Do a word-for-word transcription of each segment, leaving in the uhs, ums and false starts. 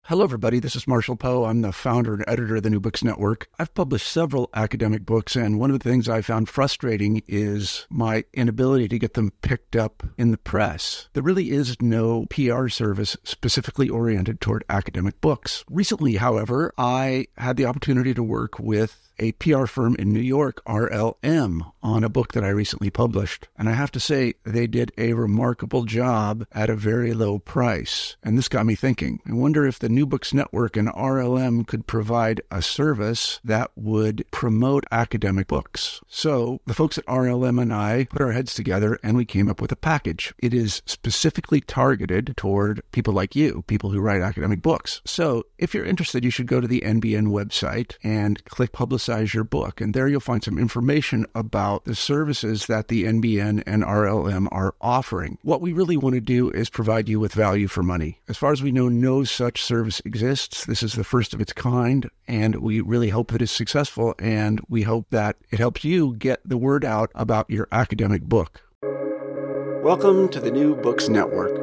Hello, everybody. This is Marshall Poe. I'm the founder and editor of the New Books Network. I've published several academic books, and one of the things I found frustrating is my inability to get them picked up in the press. There really is no P R service specifically oriented toward academic books. Recently, however, I had the opportunity to work with a P R firm in New York, R L M, on a book that I recently published. And I have to say, they did a remarkable job at a very low price. And this got me thinking. I wonder if the New Books Network and R L M could provide a service that would promote academic books. So the folks at R L M and I put our heads together and we came up with a package. It is specifically targeted toward people like you, people who write academic books. So if you're interested, you should go to the N B N website and click Publicize your book. And there you'll find some information about the services that the N B N and R L M are offering. What we really want to do is provide you with value for money. As far as we know, no such service exists. This is the first of its kind, and we really hope that it's successful, and we hope that it helps you get the word out about your academic book. Welcome to the New Books Network.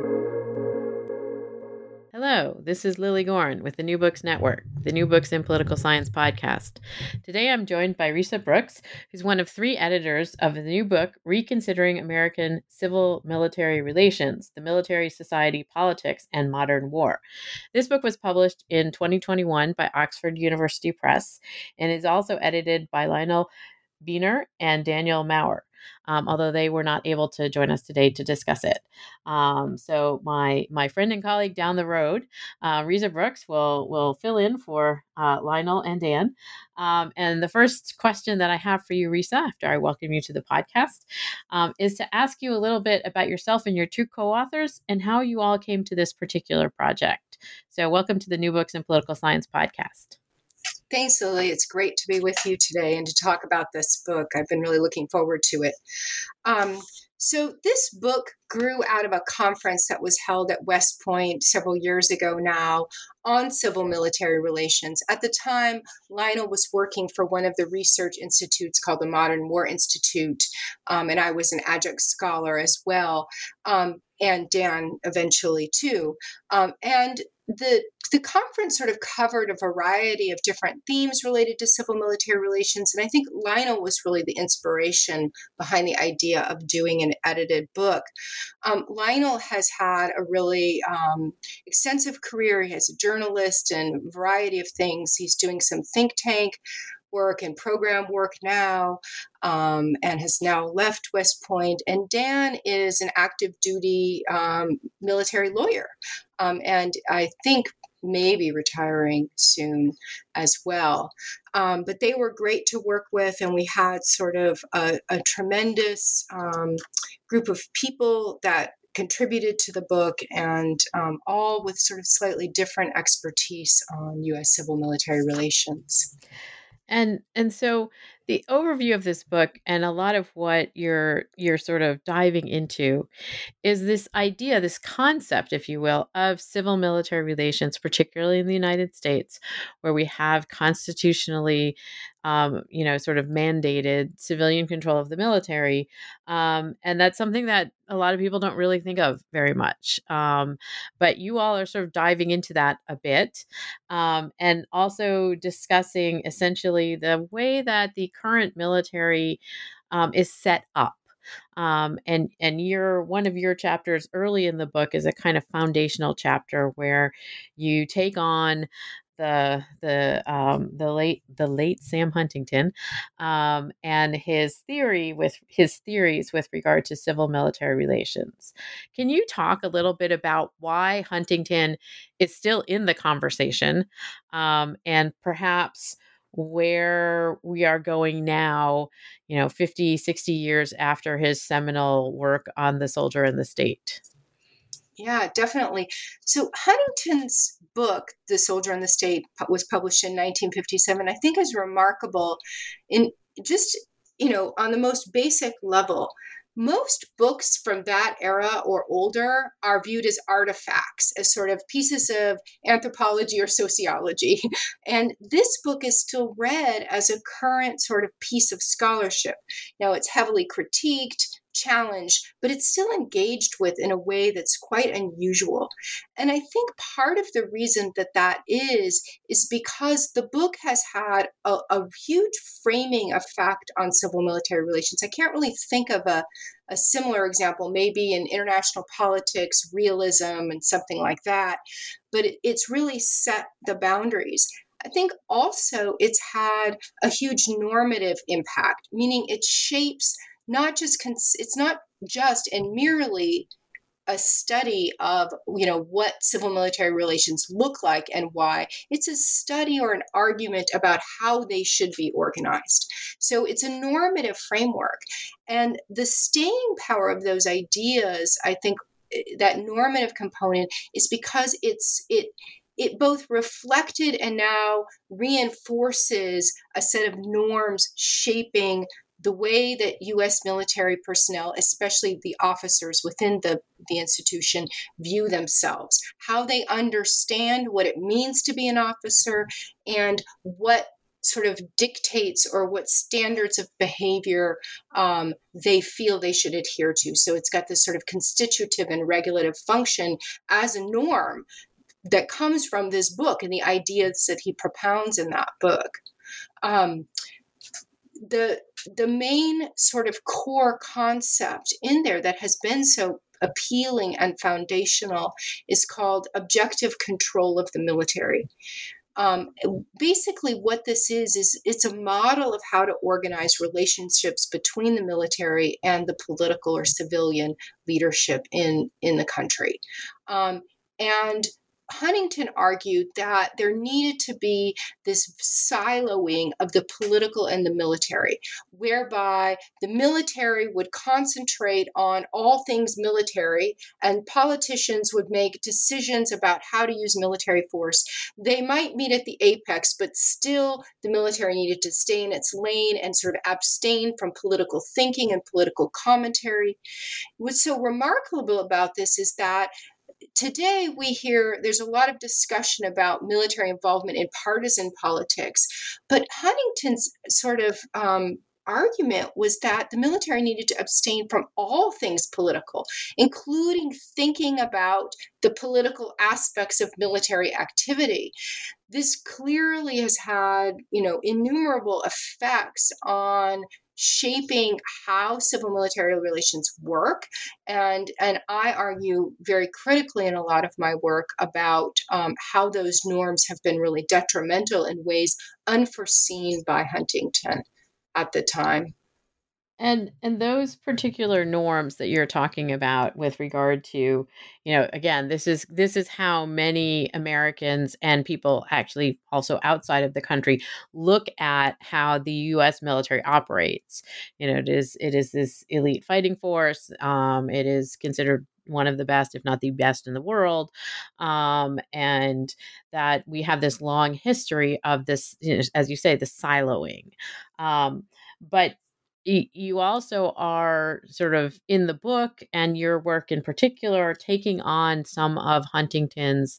Hello, this is Lily Gorn with the New Books Network, the New Books in Political Science podcast. Today I'm joined by Risa Brooks, who's one of three editors of the new book, Reconsidering American Civil-Military Relations, the Military, Society, Politics, and Modern War. This book was published in twenty twenty-one by Oxford University Press and is also edited by Lionel Beener and Daniel Maurer. Um, although they were not able to join us today to discuss it. Um, so my my friend and colleague down the road, uh, Risa Brooks, will will fill in for uh, Lionel and Dan. Um, and the first question that I have for you, Risa, after I welcome you to the podcast, um, is to ask you a little bit about yourself and your two co-authors and how you all came to this particular project. So welcome to the New Books in Political Science podcast. Thanks, Lily. It's great to be with you today and to talk about this book. I've been really looking forward to it. Um, so this book grew out of a conference that was held at West Point several years ago now on civil-military relations. At the time, Lionel was working for one of the research institutes called the Modern War Institute, um, and I was an adjunct scholar as well, um, and Dan eventually too. Um, and the the conference sort of covered a variety of different themes related to civil-military relations, and I think Lionel was really the inspiration behind the idea of doing an edited book. Um, Lionel has had a really um, extensive career. He has a journalist and a variety of things. He's doing some think tank work and program work now, um, and has now left West Point. And Dan is an active duty um, military lawyer. Um, and I think maybe retiring soon as well. Um, but they were great to work with, and we had sort of a, a tremendous um, group of people that contributed to the book, and um, all with sort of slightly different expertise on U S civil-military relations. And and so the overview of this book and a lot of what you're you're sort of diving into is this idea, this concept, if you will, of civil military relations, particularly in the United States, where we have constitutionally, um, you know, sort of mandated civilian control of the military. Um, and that's something that a lot of people don't really think of very much. Um, but you all are sort of diving into that a bit, um, and also discussing essentially the way that the current military um, is set up. Um, and and your one of your chapters early in the book is a kind of foundational chapter where you take on the the um, the late the late Sam Huntington um, and his theory with his theories with regard to civil military relations. Can you talk a little bit about why Huntington is still in the conversation, um, and perhaps where we are going now, you know, fifty, sixty years after his seminal work on The Soldier and the State? Yeah, definitely. So Huntington's book, The Soldier and the State, was published in nineteen fifty-seven, I think is remarkable in just, you know, on the most basic level. Most books from that era or older are viewed as artifacts, as sort of pieces of anthropology or sociology. And this book is still read as a current sort of piece of scholarship. Now, it's heavily critiqued. challenged, but it's still engaged with in a way that's quite unusual. And I think part of the reason that that is, is because the book has had a, a huge framing effect on civil military relations. I can't really think of a, a similar example, maybe in international politics, realism, and something like that, but it, it's really set the boundaries. I think also it's had a huge normative impact, meaning it shapes not just, cons- it's not just and merely a study of, you know, what civil military relations look like and why. It's a study or an argument about how they should be organized. So it's a normative framework. And the staying power of those ideas, I think that normative component is because it's, it, it both reflected and now reinforces a set of norms shaping the way that U S military personnel, especially the officers within the, the institution, view themselves, how they understand what it means to be an officer, and what sort of dictates or what standards of behavior um, they feel they should adhere to. So it's got this sort of constitutive and regulative function as a norm that comes from this book and the ideas that he propounds in that book. Um, the the main sort of core concept in there that has been so appealing and foundational is called objective control of the military. Um, basically, what this is, is it's a model of how to organize relationships between the military and the political or civilian leadership in, in the country. Um, and Huntington argued that there needed to be this siloing of the political and the military, whereby the military would concentrate on all things military and politicians would make decisions about how to use military force. They might meet at the apex, but still the military needed to stay in its lane and sort of abstain from political thinking and political commentary. What's so remarkable about this is that today we hear there's a lot of discussion about military involvement in partisan politics, but Huntington's sort of um, argument was that the military needed to abstain from all things political, including thinking about the political aspects of military activity. This clearly has had, you know, innumerable effects on shaping how civil military relations work. And, and I argue very critically in a lot of my work about um, how those norms have been really detrimental in ways unforeseen by Huntington at the time. And and those particular norms that you're talking about with regard to, you know, again, this is this is how many Americans and people actually also outside of the country look at how the U S military operates. You know, it is it is this elite fighting force. Um, it is considered one of the best, if not the best in the world. Um, and that we have this long history of this, you know, as you say, the siloing. Um, but you also are sort of in the book and your work in particular taking on some of Huntington's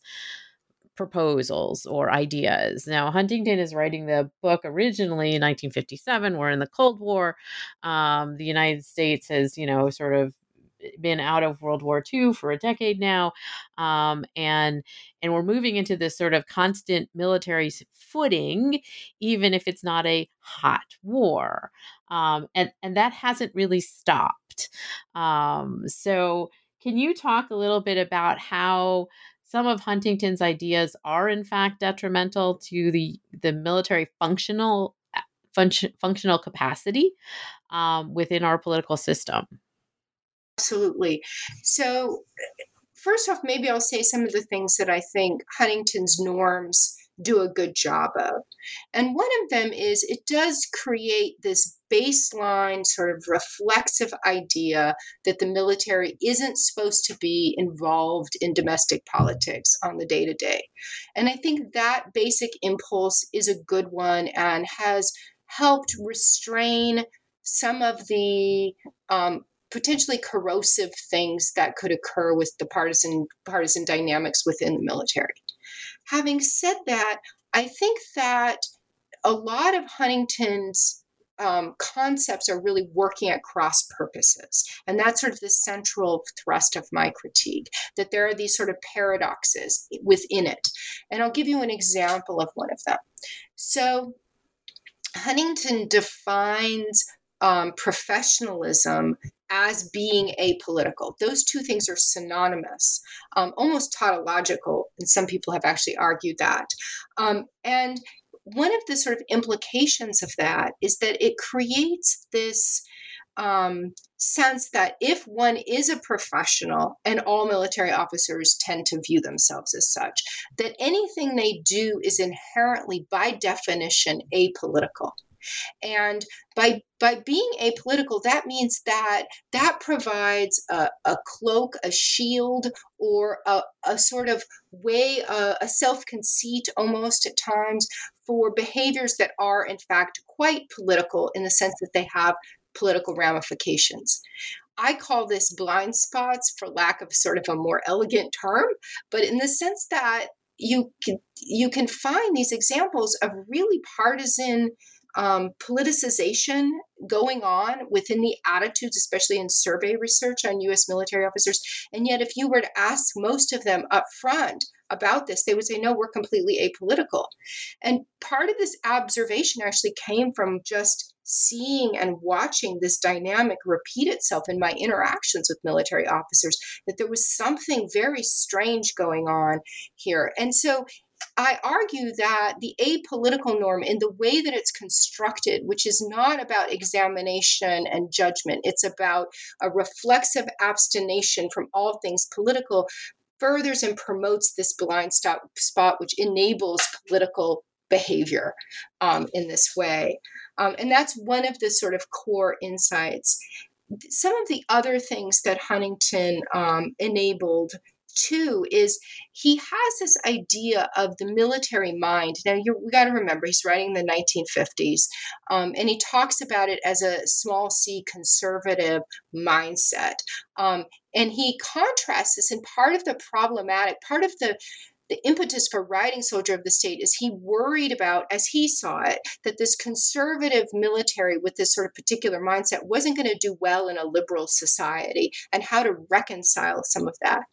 proposals or ideas. Now, Huntington is writing the book originally in nineteen fifty-seven. We're in the Cold War. Um, the United States has, you know, sort of been out of World War Two for a decade now. Um, and and we're moving into this sort of constant military footing, even if it's not a hot war. Um, and, and that hasn't really stopped. Um, so can you talk a little bit about how some of Huntington's ideas are in fact detrimental to the, the military functional function, functional capacity um, within our political system? Absolutely. So first off, maybe I'll say some of the things that I think Huntington's norms do a good job of. And one of them is it does create this baseline sort of reflexive idea that the military isn't supposed to be involved in domestic politics on the day to day. And I think that basic impulse is a good one and has helped restrain some of the um, potentially corrosive things that could occur with the partisan partisan dynamics within the military. Having said that, I think that a lot of Huntington's um, concepts are really working at cross purposes. And that's sort of the central thrust of my critique, that there are these sort of paradoxes within it. And I'll give you an example of one of them. So Huntington defines um, professionalism as being apolitical. Those two things are synonymous, um, almost tautological, and some people have actually argued that. Um, and one of the sort of implications of that is that it creates this um, sense that if one is a professional, and all military officers tend to view themselves as such, that anything they do is inherently, by definition, apolitical. And by by being apolitical, that means that that provides a, a cloak, a shield, or a, a sort of way, a, a self-conceit almost at times for behaviors that are in fact quite political in the sense that they have political ramifications. I call this blind spots for lack of sort of a more elegant term, but in the sense that you can, you can find these examples of really partisan Um, politicization going on within the attitudes, especially in survey research on U S military officers. And yet, if you were to ask most of them up front about this, they would say, no, we're completely apolitical. And part of this observation actually came from just seeing and watching this dynamic repeat itself in my interactions with military officers, that there was something very strange going on here. And so I argue that the apolitical norm, in the way that it's constructed, which is not about examination and judgment, it's about a reflexive abstination from all things political, furthers and promotes this blind spot, which enables political behavior um, in this way. Um, and that's one of the sort of core insights. Some of the other things that Huntington um, enabled too is he has this idea of the military mind. Now, you we got to remember, he's writing in the nineteen fifties, um, and he talks about it as a small c conservative mindset. Um, and he contrasts this, and part of the problematic, part of the the impetus for writing Soldier of the State is he worried about, as he saw it, that this conservative military with this sort of particular mindset wasn't going to do well in a liberal society, and how to reconcile some of that.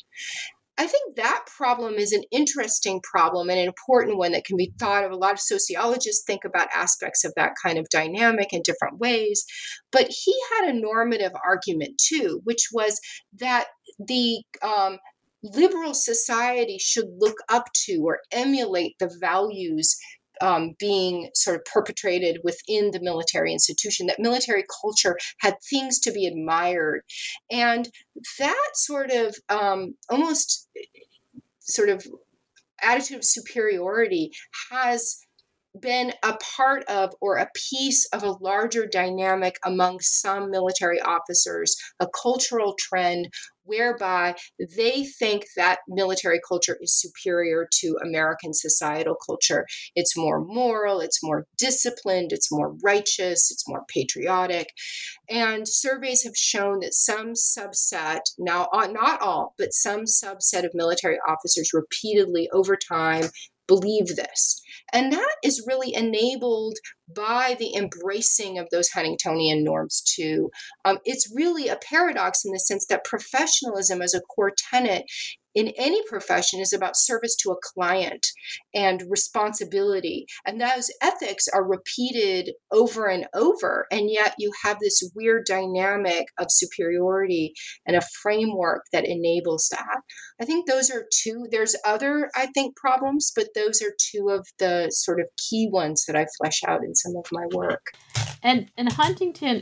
I think that problem is an interesting problem and an important one that can be thought of. A lot of sociologists think about aspects of that kind of dynamic in different ways. But he had a normative argument too, which was that the um, liberal society should look up to or emulate the values Um, being sort of perpetrated within the military institution, that military culture had things to be admired. And that sort of um, almost sort of attitude of superiority has been a part of or a piece of a larger dynamic among some military officers, a cultural trend whereby they think that military culture is superior to American societal culture. It's more moral, it's more disciplined, it's more righteous, it's more patriotic. And surveys have shown that some subset, now not all, but some subset of military officers repeatedly over time believe this. And that is really enabled by the embracing of those Huntingtonian norms too. Um, it's really a paradox in the sense that professionalism as a core tenet in any profession is about service to a client and responsibility. And those ethics are repeated over and over. And yet you have this weird dynamic of superiority and a framework that enables that. I think those are two. There's other, I think, problems, but those are two of the sort of key ones that I flesh out in some of my work. And and Huntington,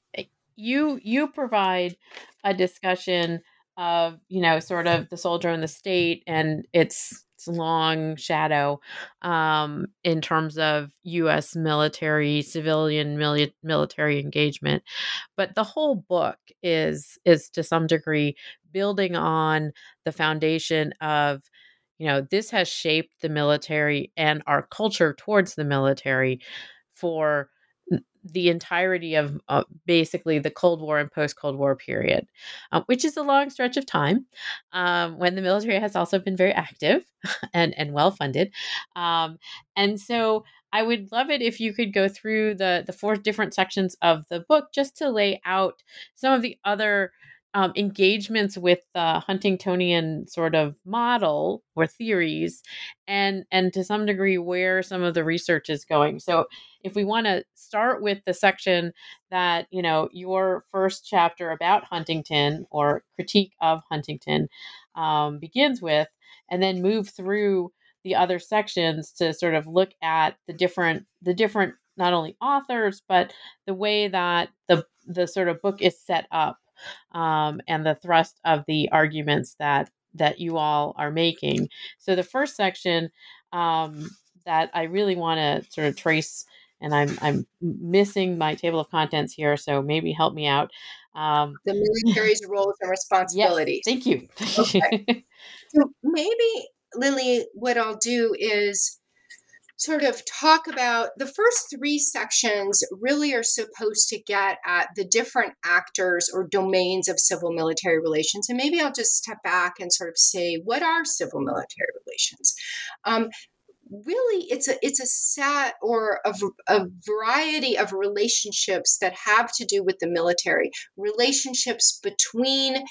you you provide a discussion of, you know, sort of the soldier in the state and its, its long shadow um, in terms of U S military, civilian mili- military engagement. But the whole book is is to some degree building on the foundation of, you know, this has shaped the military and our culture towards the military for the entirety of uh, basically the Cold War and post-Cold War period, uh, which is a long stretch of time um, when the military has also been very active and, and well-funded. Um, and so I would love it if you could go through the the four different sections of the book just to lay out some of the other um, engagements with the Huntingtonian sort of model or theories, and and to some degree where some of the research is going. So if we want to start with the section that, you know, your first chapter about Huntington or critique of Huntington um, begins with, and then move through the other sections to sort of look at the different the different not only authors, but the way that the the sort of book is set up, um, and the thrust of the arguments that that you all are making. So the first section um, that I really want to sort of trace, and I'm I'm missing my table of contents here, so maybe help me out. Um, The military's roles and yes, responsibilities. thank you. Okay. So maybe, Lily, what I'll do is sort of talk about the first three sections really are supposed to get at the different actors or domains of civil military relations. And maybe I'll just step back and sort of say, what are civil military relations? Um, really, it's a it's a set or a, a variety of relationships that have to do with the military, relationships between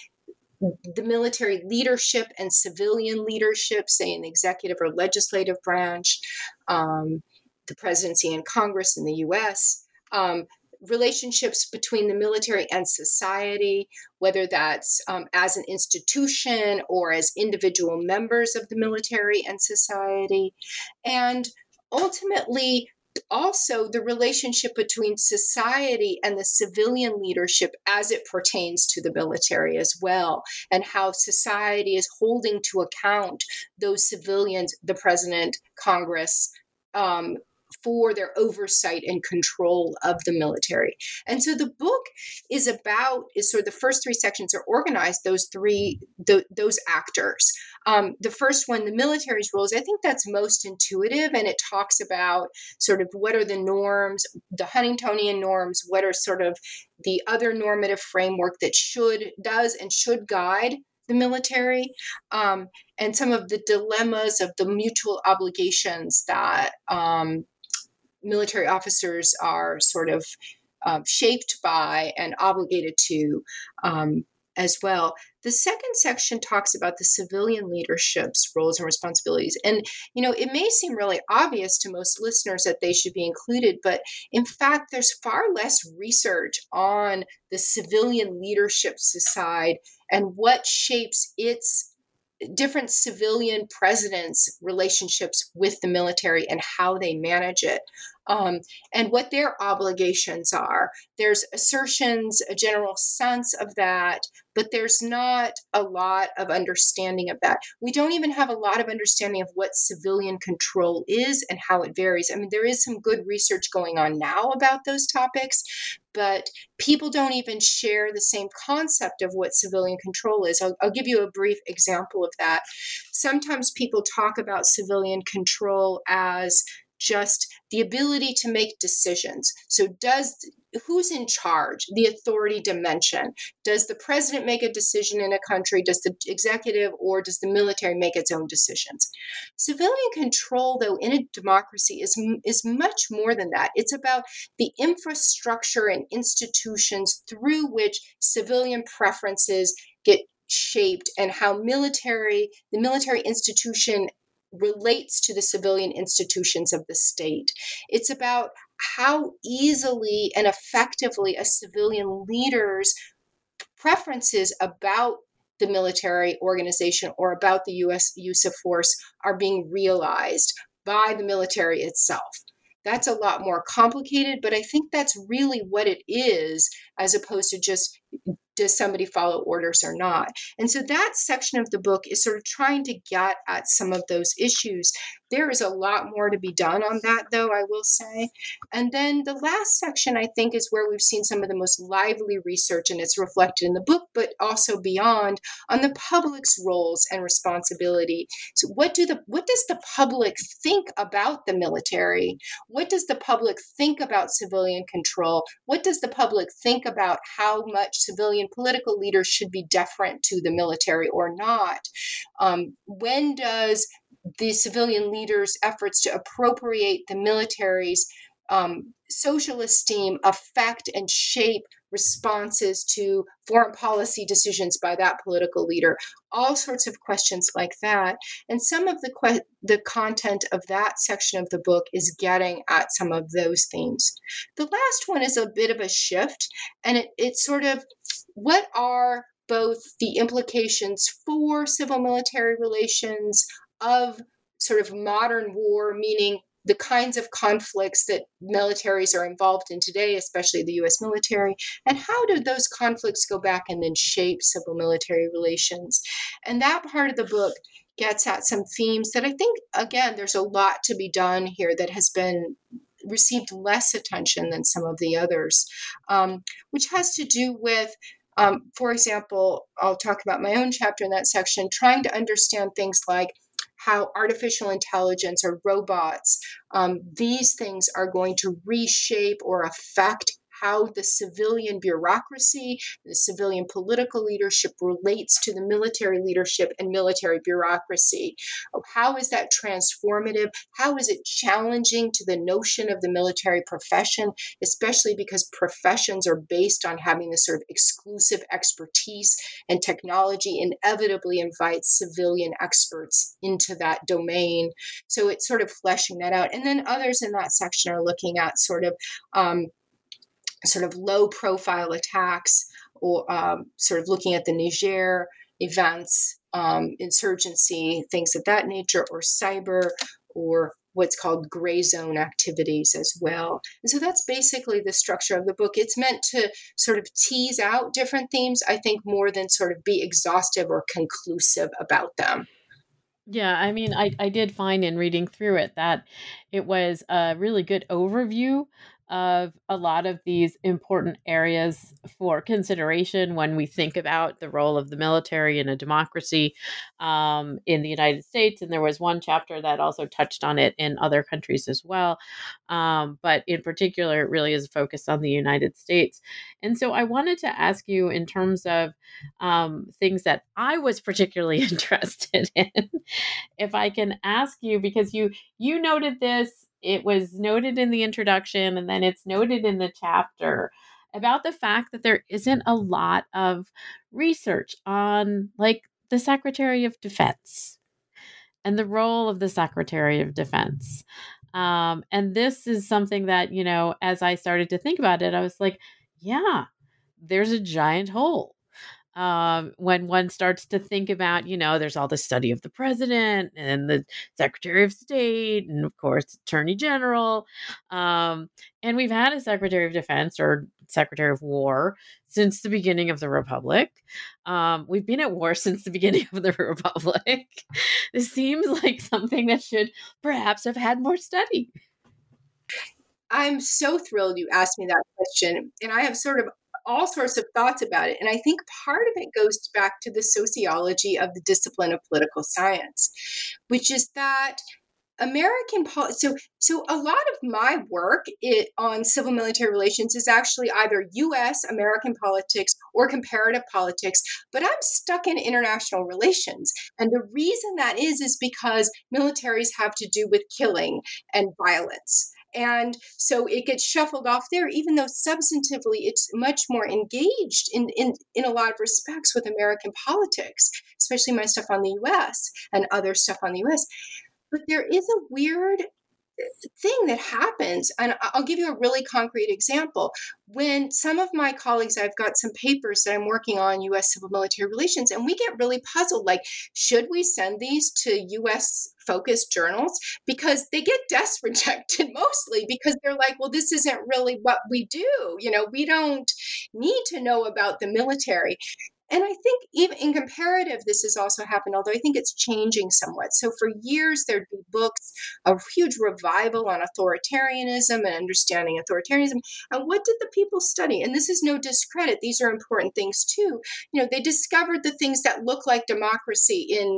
the military leadership and civilian leadership, say in the executive or legislative branch, um, the presidency and Congress in the U S, um, relationships between the military and society, whether that's um, as an institution or as individual members of the military and society, and ultimately also the relationship between society and the civilian leadership as it pertains to the military as well, and how society is holding to account those civilians, the president, Congress, um, for their oversight and control of the military. And so the book is about, is sort of the first three sections are organized, those three, the, those actors. Um, the first one, the military's roles, I think that's most intuitive, and it talks about sort of what are the norms, the Huntingtonian norms, what are sort of the other normative framework that should, does and should guide the military, um, and some of the dilemmas of the mutual obligations that um, military officers are sort of um, shaped by and obligated to um, as well. The second section talks about the civilian leadership's roles and responsibilities. And, you know, it may seem really obvious to most listeners that they should be included, but in fact, there's far less research on the civilian leadership side and what shapes its different civilian presidents' relationships with the military and how they manage it, um, and what their obligations are. There's assertions, a general sense of that, but there's not a lot of understanding of that. We don't even have a lot of understanding of what civilian control is and how it varies. I mean, there is some good research going on now about those topics, but people don't even share the same concept of what civilian control is. I'll, I'll give you a brief example of that. Sometimes people talk about civilian control as just the ability to make decisions. So does who's in charge, the authority dimension? Does the president make a decision in a country? Does the executive or does the military make its own decisions? Civilian control, though, in a democracy is, is much more than that. It's about the infrastructure and institutions through which civilian preferences get shaped and how military, the military institution relates to the civilian institutions of the state. It's about how easily and effectively a civilian leader's preferences about the military organization or about the U S use of force are being realized by the military itself. That's a lot more complicated, but I think that's really what it is, as opposed to just does somebody follow orders or not? And so that section of the book is sort of trying to get at some of those issues. There is a lot more to be done on that, though, I will say. And then the last section, I think, is where we've seen some of the most lively research, and it's reflected in the book, but also beyond, on the public's roles and responsibility. So what do the what does the public think about the military? What does the public think about civilian control? What does the public think about how much civilian political leaders should be deferent to the military or not? Um, when does the civilian leaders' efforts to appropriate the military's um, social esteem affect and shape responses to foreign policy decisions by that political leader, all sorts of questions like that. And some of the que- the content of that section of the book is getting at some of those themes. The last one is a bit of a shift, and it, it's sort of what are both the implications for civil military relations of sort of modern war, meaning the kinds of conflicts that militaries are involved in today, especially the U S military, and how do those conflicts go back and then shape civil military relations. And that part of the book gets at some themes that I think, again, there's a lot to be done here that has been received less attention than some of the others, um, which has to do with Um, for example, I'll talk about my own chapter in that section, trying to understand things like how artificial intelligence or robots, um, these things are going to reshape or affect how the civilian bureaucracy, the civilian political leadership relates to the military leadership and military bureaucracy. How is that transformative? How is it challenging to the notion of the military profession, especially because professions are based on having this sort of exclusive expertise, and technology inevitably invites civilian experts into that domain. So it's sort of fleshing that out. And then others in that section are looking at sort of um, sort of low profile attacks, or um, sort of looking at the Niger events, um, insurgency, things of that nature, or cyber, or what's called gray zone activities as well. And so that's basically the structure of the book. It's meant to sort of tease out different themes, I think, more than sort of be exhaustive or conclusive about them. Yeah, I mean, I, I did find in reading through it that it was a really good overview of a lot of these important areas for consideration when we think about the role of the military in a democracy um, in the United States. And there was one chapter that also touched on it in other countries as well. Um, but in particular, it really is focused on the United States. And so I wanted to ask you, in terms of um, things that I was particularly interested in, if I can ask you, because you you noted this, it was noted in the introduction, and then it's noted in the chapter about the fact that there isn't a lot of research on, like, the Secretary of Defense and the role of the Secretary of Defense. Um, and this is something that, you know, as I started to think about it, I was like, yeah, there's a giant hole. Um, when one starts to think about, you know, there's all the study of the president and the Secretary of State, and of course, Attorney General. Um, and we've had a Secretary of Defense or Secretary of War since the beginning of the Republic. Um, we've been at war since the beginning of the Republic. This seems like something that should perhaps have had more study. I'm so thrilled you asked me that question. And I have sort of all sorts of thoughts about it. And I think part of it goes back to the sociology of the discipline of political science, which is that American pol- so so a lot of my work it, on civil military relations is actually either U S American politics or comparative politics, but I'm stuck in international relations. And the reason that is is because militaries have to do with killing and violence. And so it gets shuffled off there, even though substantively it's much more engaged in, in, in a lot of respects with American politics, especially my stuff on the U S and other stuff on the U S. But there is a weird thing that happens, and I'll give you a really concrete example. When some of my colleagues, I've got some papers that I'm working on U S civil military relations, and we get really puzzled, like, should we send these to U S focused journals? Because they get desk rejected mostly because they're like, well, this isn't really what we do. You know, we don't need to know about the military. And I think even in comparative, this has also happened, although I think it's changing somewhat. So for years, there'd be books, a huge revival on authoritarianism and understanding authoritarianism. And what did the people study? And this is no discredit. These are important things too. You know, they discovered the things that look like democracy in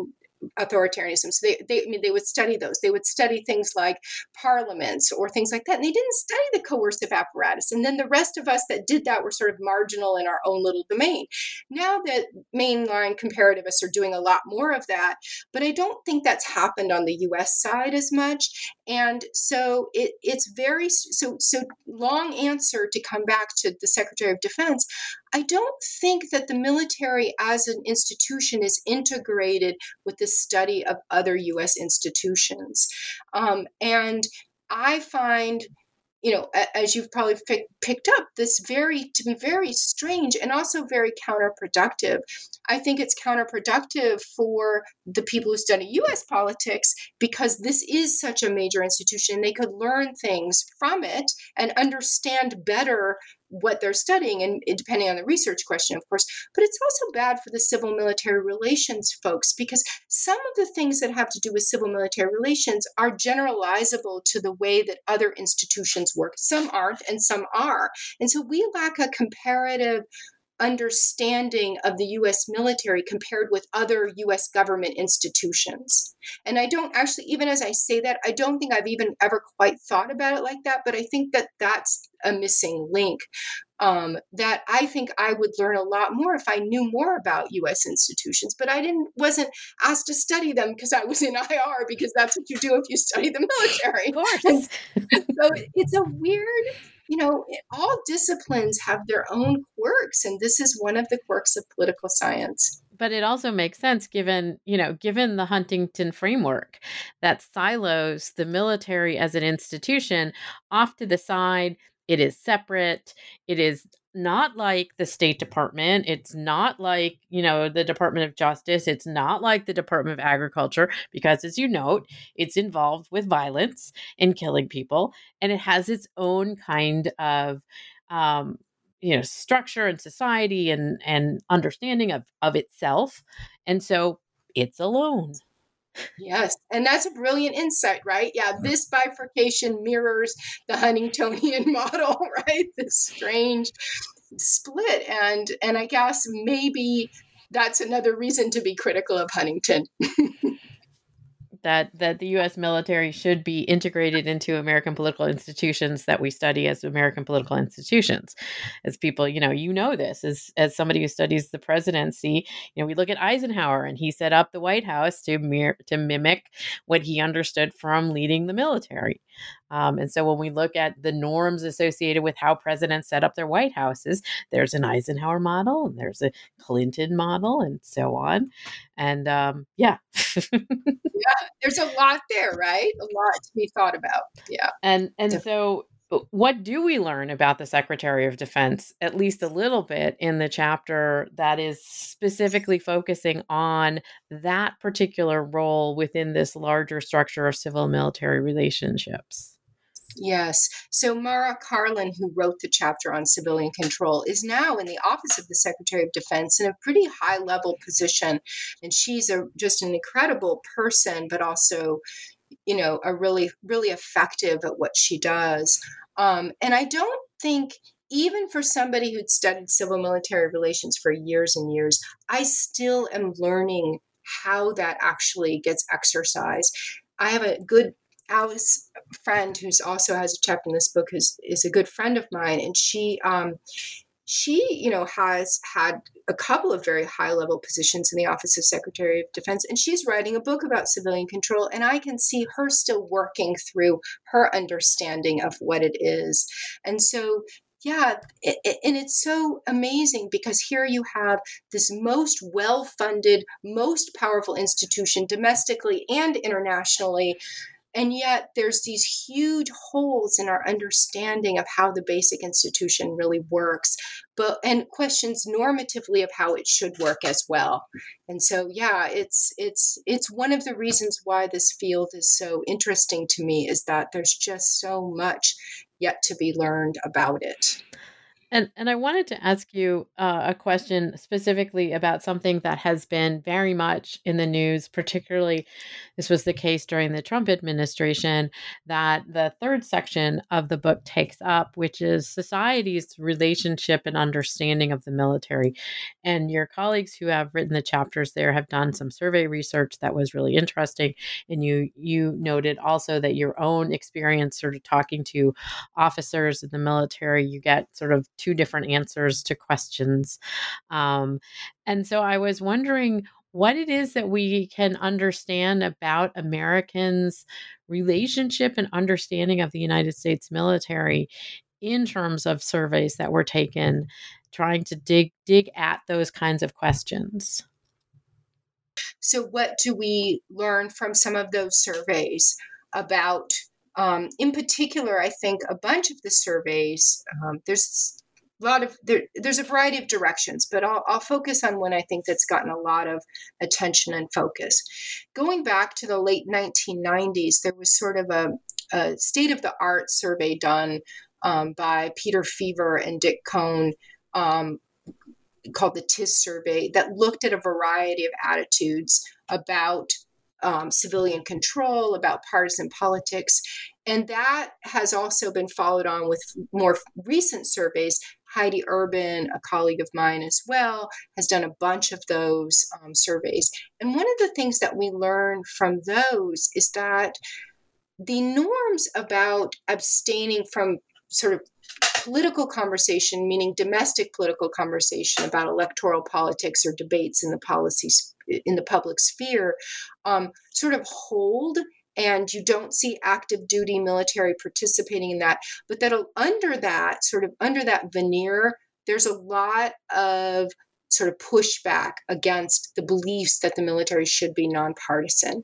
authoritarianism. So they, they, I mean, they would study those. They would study things like parliaments or things like that. And they didn't study the coercive apparatus. And then the rest of us that did that were sort of marginal in our own little domain. Now that mainline comparativists are doing a lot more of that, but I don't think that's happened on the U S side as much. And so it, it's very, so, so long answer to come back to the Secretary of Defense. I don't think that the military as an institution is integrated with the study of other U S institutions. Um, and I find, you know, as you've probably pick, picked up, this very, to be very strange and also very counterproductive. I think it's counterproductive for the people who study U S politics because this is such a major institution. They could learn things from it and understand better what they're studying, and depending on the research question, of course. But it's also bad for the civil military relations folks because some of the things that have to do with civil military relations are generalizable to the way that other institutions work. Some aren't, and some are. And so we lack a comparative understanding of the U S military compared with other U S government institutions. And I don't actually, even as I say that, I don't think I've even ever quite thought about it like that, but I think that that's a missing link um, that I think I would learn a lot more if I knew more about U S institutions, but I didn't, wasn't asked to study them because I was in I R, because that's what you do if you study the military. Of course. And so it's a weird, you know, all disciplines have their own quirks, and this is one of the quirks of political science. But it also makes sense given, you know, given the Huntington framework that silos the military as an institution off to the side. It is separate. It is not like the State Department. It's not like, you know, the Department of Justice. It's not like the Department of Agriculture, because as you note, it's involved with violence and killing people. And it has its own kind of, um, you know, structure and society and, and understanding of, of itself. And so it's alone. Yes. And that's a brilliant insight, right? Yeah. This bifurcation mirrors the Huntingtonian model, right? This strange split. And, and I guess maybe that's another reason to be critical of Huntington. that that the U S military should be integrated into American political institutions that we study as American political institutions. As people, you know, you know this as as somebody who studies the presidency, you know, we look at Eisenhower, and he set up the White House to mir- to mimic what he understood from leading the military. Um, and so when we look at the norms associated with how presidents set up their White Houses, there's an Eisenhower model, and there's a Clinton model, and so on. And um, yeah. Yeah, there's a lot there, right? A lot to be thought about. Yeah. And and so what do we learn about the Secretary of Defense, at least a little bit, in the chapter that is specifically focusing on that particular role within this larger structure of civil military relationships? Yes. So Mara Karlin, who wrote the chapter on civilian control, is now in the office of the Secretary of Defense in a pretty high level position. And she's a just an incredible person, but also, you know, a really, really effective at what she does. Um, and I don't think, even for somebody who'd studied civil military relations for years and years, I still am learning how that actually gets exercised. I have a good Alice friend who's also has a chapter in this book, who's is a good friend of mine, and she um she you know has had a couple of very high level positions in the office of Secretary of Defense, and she's writing a book about civilian control, and I can see her still working through her understanding of what it is. And so yeah, it, it, and it's so amazing because here you have this most well-funded, most powerful institution domestically and internationally. And yet there's these huge holes in our understanding of how the basic institution really works, but and questions normatively of how it should work as well. And so, yeah, it's it's it's one of the reasons why this field is so interesting to me, is that there's just so much yet to be learned about it. And and I wanted to ask you uh, a question specifically about something that has been very much in the news, particularly this was the case during the Trump administration, that the third section of the book takes up, which is society's relationship and understanding of the military. And your colleagues who have written the chapters there have done some survey research that was really interesting. And you you noted also that your own experience sort of talking to officers in the military, you get sort of two different answers to questions. Um, and so I was wondering what it is that we can understand about Americans' relationship and understanding of the United States military in terms of surveys that were taken, trying to dig dig at those kinds of questions. So what do we learn from some of those surveys about, um, in particular, I think a bunch of the surveys, um, there's a lot of, there, there's a variety of directions, but I'll, I'll focus on one I think that's gotten a lot of attention and focus. Going back to the late nineteen nineties, there was sort of a, a state-of-the-art survey done um, by Peter Feaver and Dick Cohn, um, called the T I S survey, that looked at a variety of attitudes about um, civilian control, about partisan politics. And that has also been followed on with more recent surveys. Heidi Urban, a colleague of mine as well, has done a bunch of those um, surveys. And one of the things that we learn from those is that the norms about abstaining from sort of political conversation, meaning domestic political conversation about electoral politics or debates in the policies in the public sphere, um, sort of hold, and you don't see active duty military participating in that. But that under that, sort of under that veneer, there's a lot of sort of pushback against the beliefs that the military should be nonpartisan,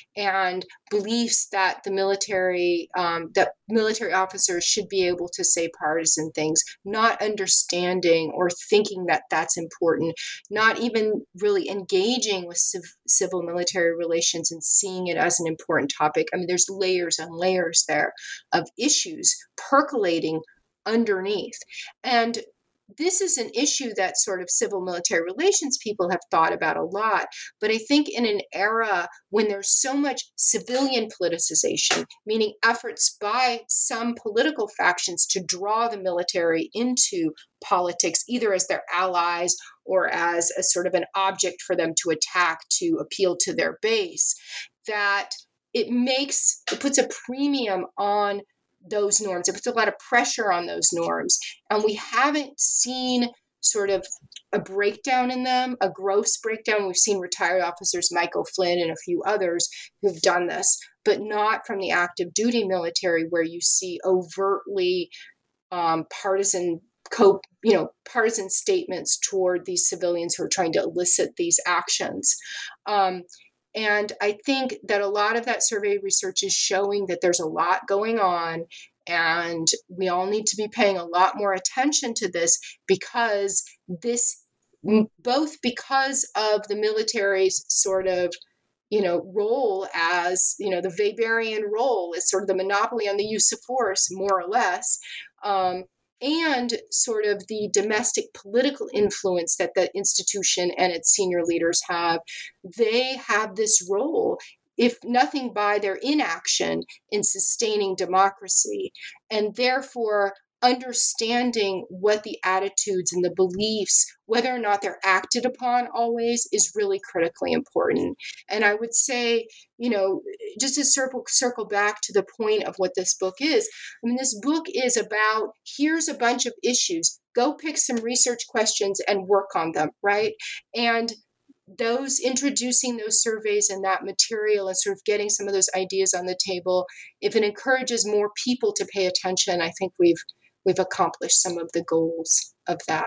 and beliefs that the military, um, that military officers should be able to say partisan things, not understanding or thinking that that's important, not even really engaging with civ- civil military relations and seeing it as an important topic. I mean, there's layers and layers there of issues percolating underneath. And this is an issue that sort of civil military relations people have thought about a lot. But I think in an era when there's so much civilian politicization, meaning efforts by some political factions to draw the military into politics, either as their allies or as a sort of an object for them to attack to appeal to their base, that it makes, it puts a premium on those norms. It puts a lot of pressure on those norms. And we haven't seen sort of a breakdown in them, a gross breakdown. We've seen retired officers, Michael Flynn and a few others who've done this, but not from the active duty military, where you see overtly um, partisan co- you know, partisan statements toward these civilians who are trying to elicit these actions. Um, And I think that a lot of that survey research is showing that there's a lot going on, and we all need to be paying a lot more attention to this, because this, both because of the military's sort of, you know, role as, you know, the Weberian role as sort of the monopoly on the use of force, more or less, um, and sort of the domestic political influence that the institution and its senior leaders have. They have this role, if nothing by their inaction, in sustaining democracy, and therefore understanding what the attitudes and the beliefs, whether or not they're acted upon always, is really critically important. And I would say, you know, just to circle, circle back to the point of what this book is, I mean, this book is about, here's a bunch of issues, go pick some research questions and work on them, right? And those, introducing those surveys and that material and sort of getting some of those ideas on the table, if it encourages more people to pay attention, I think we've we've accomplished some of the goals of that.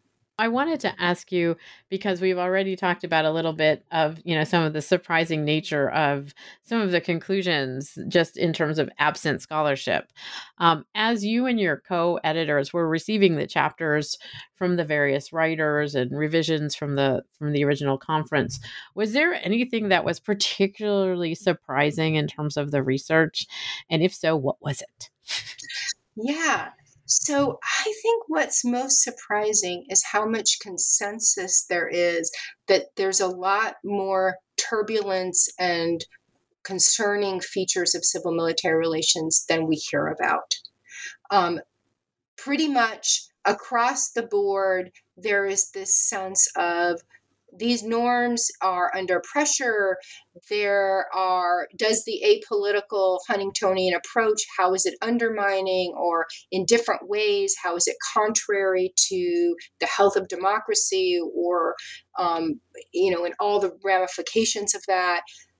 I wanted to ask you, because we've already talked about a little bit of, you know, some of the surprising nature of some of the conclusions just in terms of absent scholarship. Um, as you and your co-editors were receiving the chapters from the various writers and revisions from the from the original conference, was there anything that was particularly surprising in terms of the research? And if so, what was it? Yeah. So I think what's most surprising is how much consensus there is that there's a lot more turbulence and concerning features of civil military relations than we hear about. Um, pretty much across the board, there is this sense of these norms are under pressure. There are, does the apolitical Huntingtonian approach, how is it undermining, or in different ways, how is it contrary to the health of democracy, or, um, you know, and all the ramifications of that?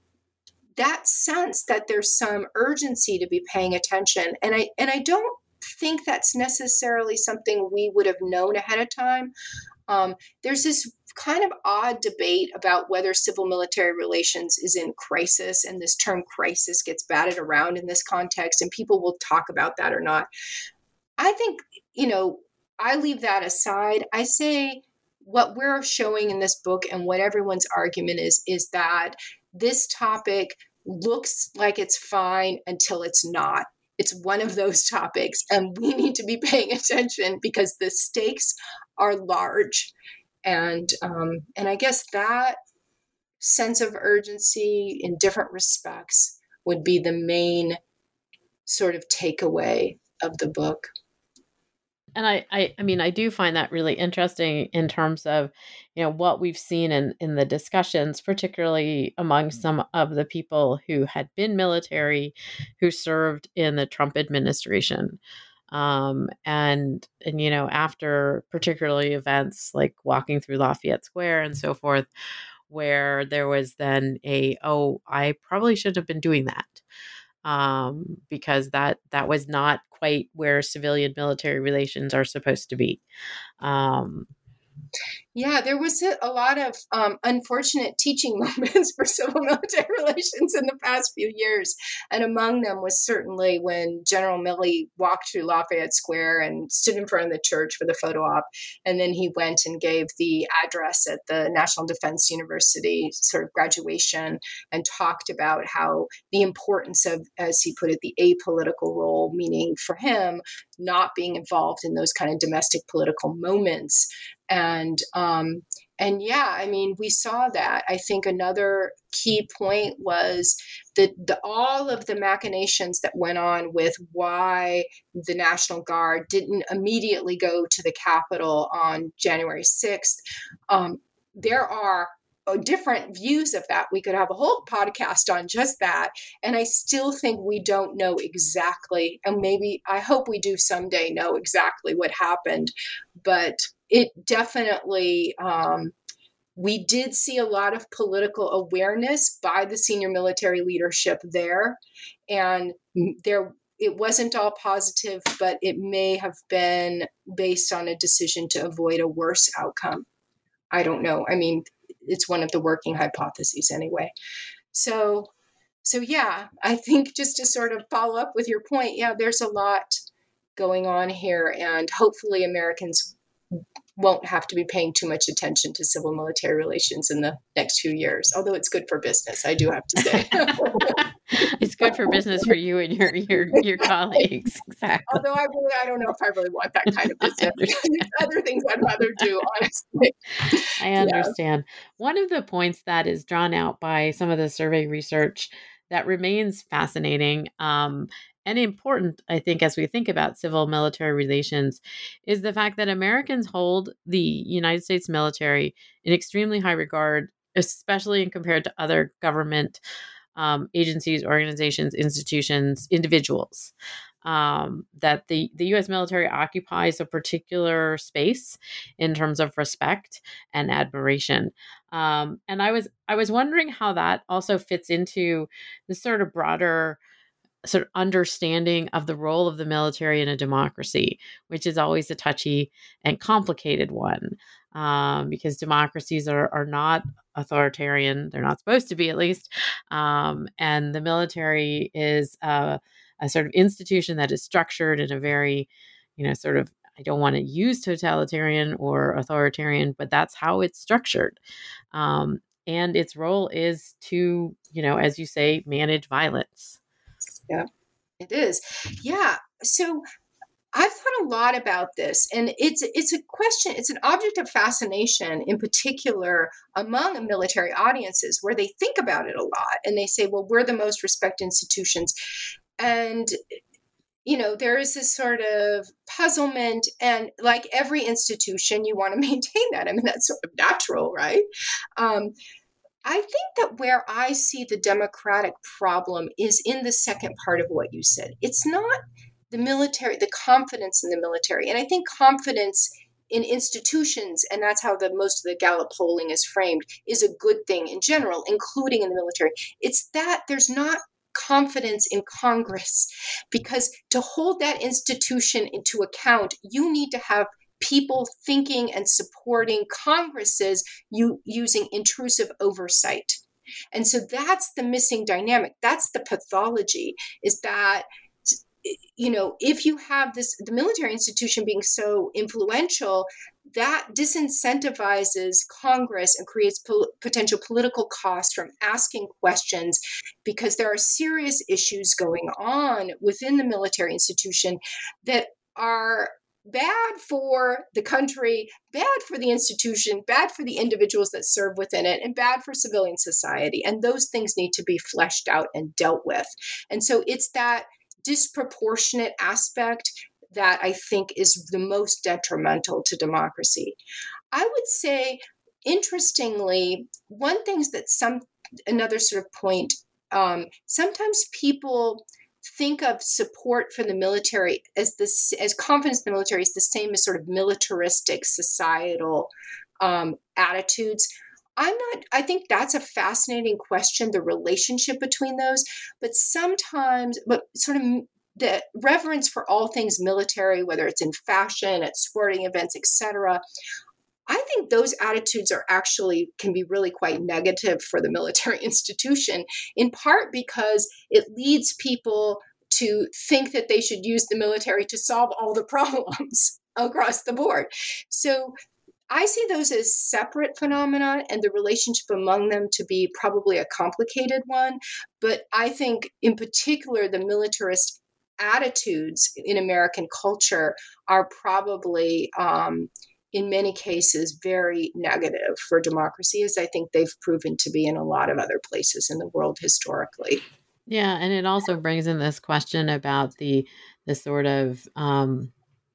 That sense that there's some urgency to be paying attention. And I, and I don't think that's necessarily something we would have known ahead of time. Um, there's this kind of odd debate about whether civil military relations is in crisis, and this term crisis gets batted around in this context, and people will talk about that or not. I think, you know, I leave that aside. I say what we're showing in this book and what everyone's argument is, is that this topic looks like it's fine until it's not. It's one of those topics, and we need to be paying attention because the stakes are large. And um, and I guess that sense of urgency in different respects would be the main sort of takeaway of the book. And I, I, I mean, I do find that really interesting in terms of, you know, what we've seen in, in the discussions, particularly among some of the people who had been military, who served in the Trump administration. Um, and, and, you know, after particularly events like walking through Lafayette Square and so forth, where there was then a, oh, I probably shouldn't have been doing that. Um, because that that was not quite where civilian military relations are supposed to be. Um, Yeah, there was a, a lot of um, unfortunate teaching moments for civil military relations in the past few years. And among them was certainly when General Milley walked through Lafayette Square and stood in front of the church for the photo op. And then he went and gave the address at the National Defense University sort of graduation and talked about how the importance of, as he put it, the apolitical role, meaning for him, not being involved in those kind of domestic political moments. And um, and yeah, I mean, we saw that. I think another key point was that the, all of the machinations that went on with why the National Guard didn't immediately go to the Capitol on January sixth. Um, there are different views of that. We could have a whole podcast on just that. And I still think we don't know exactly, and maybe I hope we do someday know exactly what happened, but it definitely, um, we did see a lot of political awareness by the senior military leadership there. And there, it wasn't all positive, but it may have been based on a decision to avoid a worse outcome. I don't know. I mean, it's one of the working hypotheses anyway. So, so yeah, I think just to sort of follow up with your point, yeah, there's a lot going on here, and hopefully Americans won't have to be paying too much attention to civil military relations in the next few years, although it's good for business, I do have to say. It's good for business for you and your your your colleagues. Exactly. Although I really, I don't know if I really want that kind of business. There's other things I'd rather do, honestly. I understand. Yeah. One of the points that is drawn out by some of the survey research that remains fascinating um, and important, I think, as we think about civil military relations, is the fact that Americans hold the United States military in extremely high regard, especially in compared to other government um, agencies, organizations, institutions, individuals. Um, that the, the U S military occupies a particular space in terms of respect and admiration. Um, and I was I was wondering how that also fits into this sort of broader sort of understanding of the role of the military in a democracy, which is always a touchy and complicated one, um, because democracies are, are not authoritarian. They're not supposed to be, at least. Um, and the military is a, a sort of institution that is structured in a very, you know, sort of, I don't want to use totalitarian or authoritarian, but that's how it's structured. Um, and its role is to, you know, as you say, manage violence. Yeah, it is. Yeah. So I've thought a lot about this, and it's it's a question, it's an object of fascination in particular among military audiences where they think about it a lot and they say, well, we're the most respected institutions. And, you know, there is this sort of puzzlement, and like every institution, you want to maintain that. I mean, that's sort of natural, right? Um, I think that where I see the democratic problem is in the second part of what you said. It's not the military, the confidence in the military. And I think confidence in institutions, and that's how the most of the Gallup polling is framed, is a good thing in general, including in the military. It's that there's not confidence in Congress, because to hold that institution into account, you need to have people thinking and supporting Congresses you using intrusive oversight. And so that's the missing dynamic. That's the pathology, is that, you know, if you have this, the military institution being so influential, that disincentivizes Congress and creates pol- potential political costs from asking questions, because there are serious issues going on within the military institution that are bad for the country, bad for the institution, bad for the individuals that serve within it, and bad for civilian society. And those things need to be fleshed out and dealt with. And so it's that disproportionate aspect that I think is the most detrimental to democracy. I would say, interestingly, one thing that some, another sort of point, um, sometimes people think of support for the military as this, as confidence in the military is the same as sort of militaristic societal um, attitudes. I'm not, I think that's a fascinating question, the relationship between those, but sometimes, but sort of the reverence for all things military, whether it's in fashion, at sporting events, et cetera, I think those attitudes are actually can be really quite negative for the military institution, in part because it leads people to think that they should use the military to solve all the problems across the board. So I see those as separate phenomena, and the relationship among them to be probably a complicated one. But I think in particular, the militarist attitudes in American culture are probably um, in many cases, very negative for democracy, as I think they've proven to be in a lot of other places in the world historically. Yeah, and it also brings in this question about the the sort of um,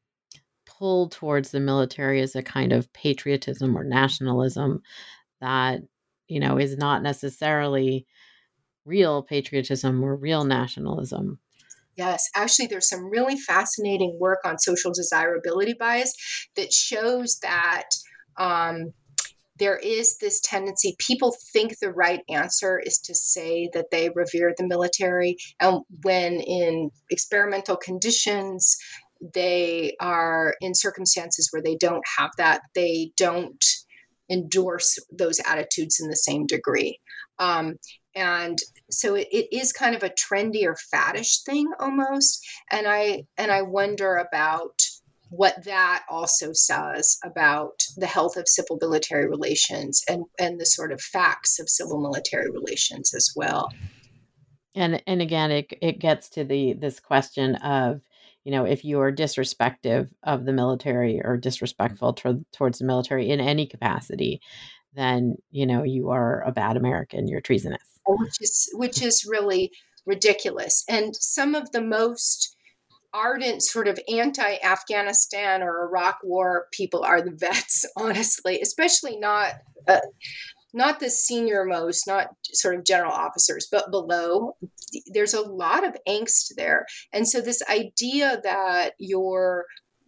pull towards the military as a kind of patriotism or nationalism that, you know, is not necessarily real patriotism or real nationalism. Yes, actually, there's some really fascinating work on social desirability bias that shows that um, there is this tendency, people think the right answer is to say that they revere the military, and when in experimental conditions, they are in circumstances where they don't have that, they don't endorse those attitudes in the same degree. Um, and so it, it is kind of a trendy or faddish thing almost. And I and I wonder about what that also says about the health of civil military relations and, and the sort of facts of civil military relations as well. And and again, it it gets to the this question of, you know, if you are disrespectful of the military or disrespectful to, towards the military in any capacity, then, you know, you are a bad American, you're treasonous. Which is which is really ridiculous. And some of the most ardent sort of anti-Afghanistan or Iraq war people are the vets, honestly, especially not uh, not the senior most, not sort of general officers, but below. There's a lot of angst there. And so this idea that you're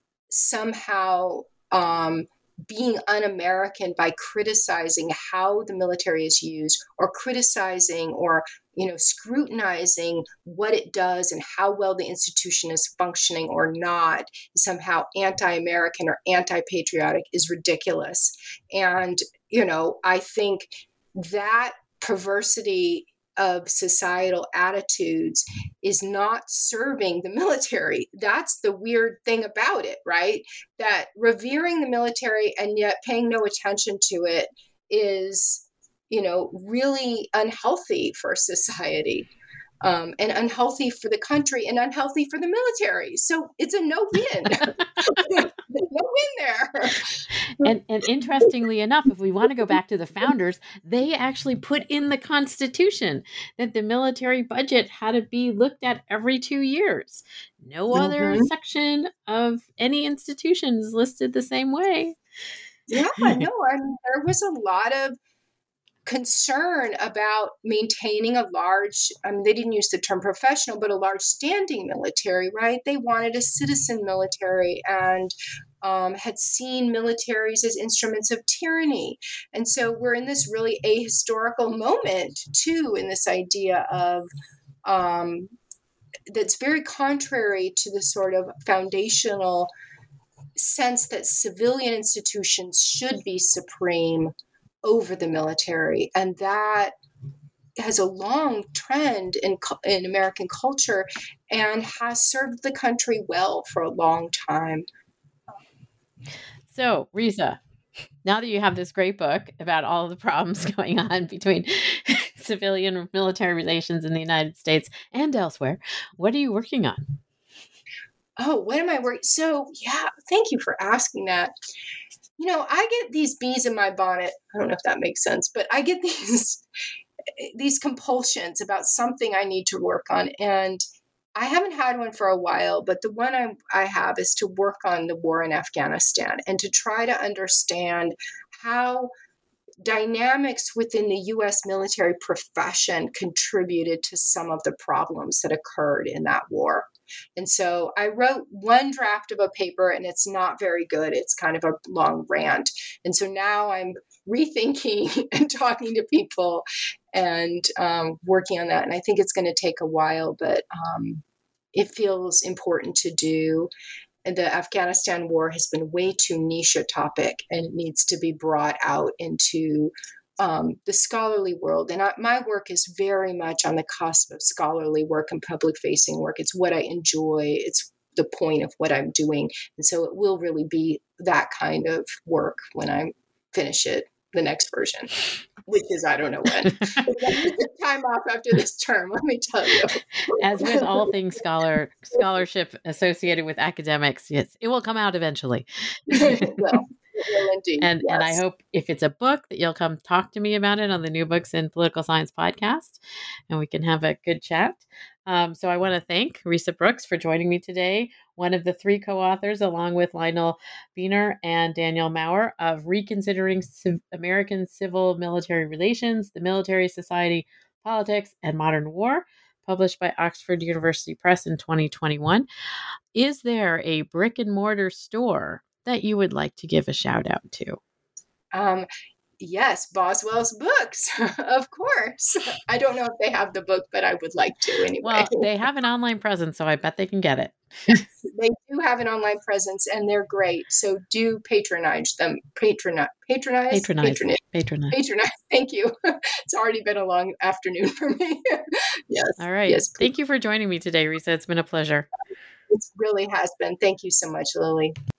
somehow um, being un-American by criticizing how the military is used, or criticizing or, you know, scrutinizing what it does and how well the institution is functioning or not, somehow anti-American or anti-patriotic, is ridiculous. And, you know, I think that perversity of societal attitudes is not serving the military. That's the weird thing about it, right? That revering the military and yet paying no attention to it is, you know, really unhealthy for society. um, and unhealthy for the country and unhealthy for the military. So it's a no-win. No win there. And, and interestingly enough, if we want to go back to the founders, they actually put in the Constitution that the military budget had to be looked at every two years. No mm-hmm. other section of any institution is listed the same way. Yeah, no, I mean, there was a lot of concern about maintaining a large, I mean, they didn't use the term professional, but a large standing military, right? They wanted a citizen military and um, had seen militaries as instruments of tyranny. And so we're in this really ahistorical moment, too, in this idea of, um, that's very contrary to the sort of foundational sense that civilian institutions should be supreme over the military. And that has a long trend in in American culture and has served the country well for a long time. So, Risa, now that you have this great book about all of the problems going on between civilian and military relations in the United States and elsewhere, what are you working on? Oh, what am I working? So, yeah, thank you for asking that. You know, I get these bees in my bonnet. I don't know if that makes sense, but I get these these compulsions about something I need to work on. And I haven't had one for a while, but the one I, I have is to work on the war in Afghanistan and to try to understand how dynamics within the U S military profession contributed to some of the problems that occurred in that war. And so I wrote one draft of a paper and it's not very good. It's kind of a long rant. And so now I'm rethinking and talking to people and um, working on that. And I think it's going to take a while, but um, it feels important to do. And the Afghanistan war has been way too niche a topic and it needs to be brought out into um, the scholarly world. And I, my work is very much on the cusp of scholarly work and public facing work. It's what I enjoy. It's the point of what I'm doing. And so it will really be that kind of work when I finish it, the next version, which is, I don't know when. Time off after this term, let me tell you. As with all things scholar scholarship associated with academics, yes, it will come out eventually. It will. It will indeed. And yes. and I hope if it's a book that you'll come talk to me about it on the New Books in Political Science podcast, and we can have a good chat. Um, so I want to thank Risa Brooks for joining me today, one of the three co-authors, along with Lionel Beener and Daniel Maurer, of Reconsidering Civ- American Civil Military Relations, the Military Society, Politics, and Modern War, published by Oxford University Press in twenty twenty-one. Is there a brick and mortar store that you would like to give a shout out to? Um, yes, Boswell's Books, of course. I don't know if they have the book, but I would like to anyway. Well, they have an online presence, so I bet they can get it. They do have an online presence, and they're great. So do patronize them. Patronize. Patronize. Patronize. Patronize. Patronize. Patronize. Thank you. It's already been a long afternoon for me. Yes. All right. Yes, thank you for joining me today, Risa. It's been a pleasure. It really has been. Thank you so much, Lily.